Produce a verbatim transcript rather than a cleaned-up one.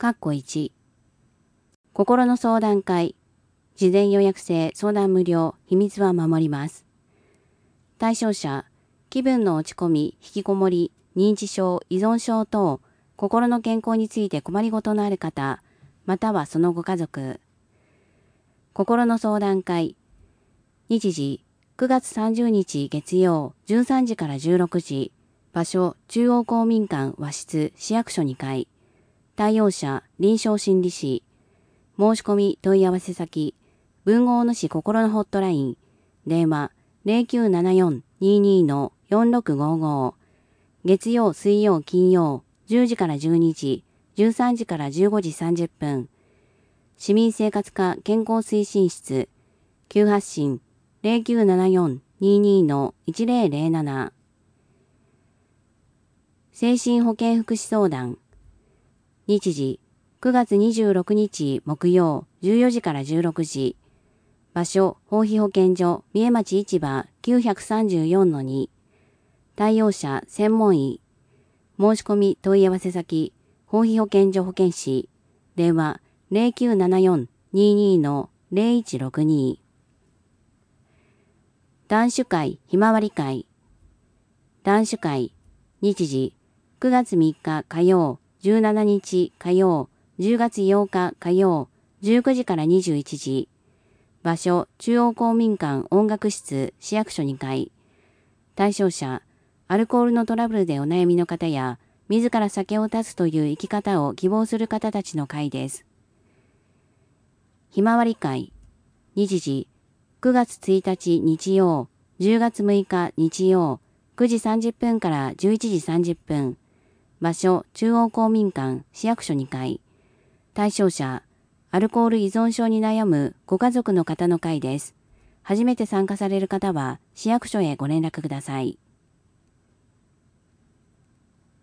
括弧いち。心の相談会。事前予約制、相談無料、秘密は守ります。対象者、気分の落ち込み、引きこもり、認知症、依存症等、心の健康について困りごとのある方、またはそのご家族。心の相談会。日時、くがつさんじゅうにち月曜、じゅうさんじからじゅうろくじ。場所、中央公民館和室、市役所にかい。対応者、臨床心理士。申し込み問い合わせ先、文豪野市心のホットライン、電話 ゼロきゅうななよん にーにー よんろくごご。月曜、水曜、金曜、じゅうじからじゅうにじ、じゅうさんじからじゅうごじさんじゅっぷん。市民生活課健康推進室、急発進 ゼロきゅうななよん にーにー いちゼロゼロなな。精神保健福祉相談。日時、くがつにじゅうろくにち木曜、じゅうよじからじゅうろくじ。場所、法費保健所、三重町市場 きゅうさんよんのに。対応者、専門医。申し込み問い合わせ先、法費保健所保健師。電話 ゼロきゅうななよん にーにー ゼロいちろくに。男子会、ひまわり会。男子会。日時、くがつみっか火曜、じゅうしちにち火曜、じゅうがつようか火曜、じゅうくじからにじゅういちじ。場所、中央公民館音楽室、市役所にかい。対象者、アルコールのトラブルでお悩みの方や、自ら酒を断つという生き方を希望する方たちの会です。ひまわり会。日時、くがつついたち日曜、じゅうがつむいか日曜、くじさんじゅっぷんからじゅういちじさんじゅっぷん。場所、中央公民館、市役所にかい。対象者、アルコール依存症に悩むご家族の方の会です。初めて参加される方は、市役所へご連絡ください。